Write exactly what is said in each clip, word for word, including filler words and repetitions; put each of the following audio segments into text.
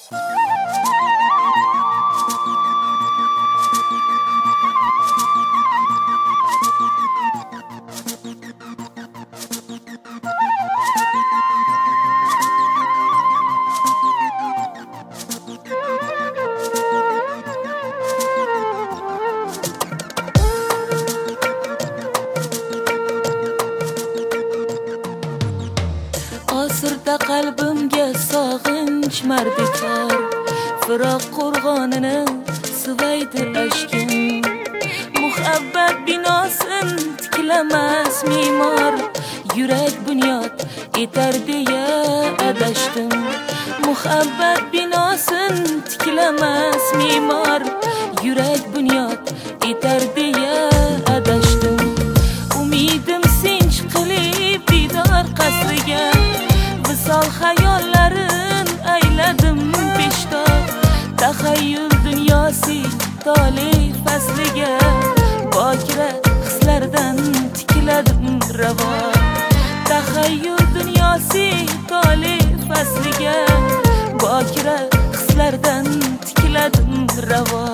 Asırda qalbimga sog'inch mardikor, firoq qo'rg'onini suvaydi ashkim. Muhabbat binosin tiklamas me'mor, yurak bunyod etar deya adashdim. Muhabbat binosin tiklamas me'mor, yurak bunyod etar deya adashdim. Umidim sinch qilib didor qasriga, visol xayollarin ayladim peshtoq. Taxayyul dunyosi tole fasliga, bokira hislardan tikladim ravo. Taxayyul dunyosi tole fasliga, bokira hislardan tikladim ravo.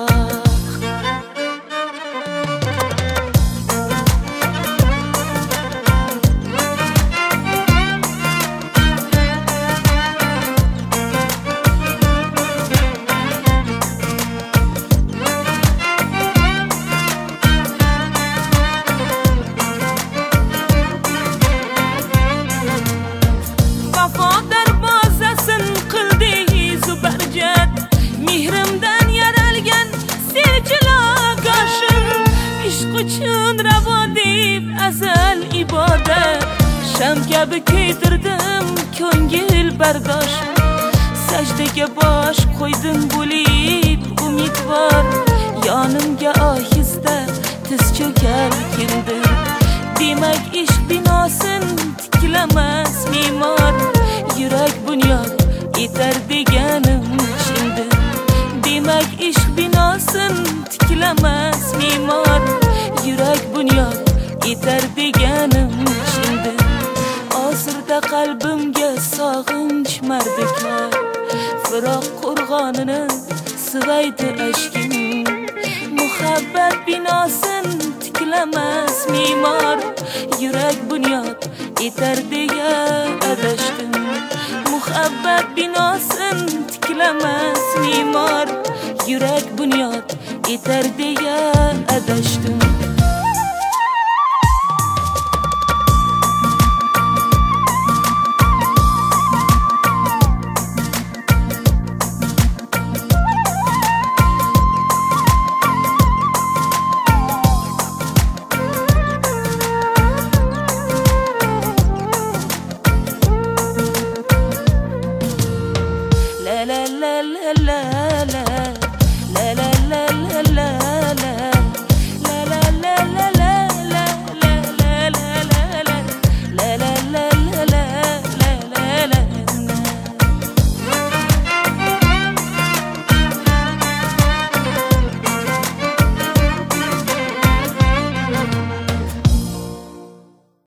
Uchun ravo deb azal ibodat, sham kabi kuydirdim ko'ngil bardosh. Sajdaga bosh qo'ydim bo'lib umidvor, yonimga ohista tiz cho'kar keldi. Demak ishq binosin tiklamas me'mor, yurak bunyod etar deganim shindi. Demak ishq binosin tiklamas me'mor, yurak bunyod etar deganim shindi. Asirda qalbimga sog'inch mardikor, firoq qo'rg'onini suvaydi ashkim. Muhabbat binosin tiklamas me'mor, yurak bunyod etar deya adashdim. Muhabbat binosin tiklamas me'mor, yurak bunyod etar deya adashdim.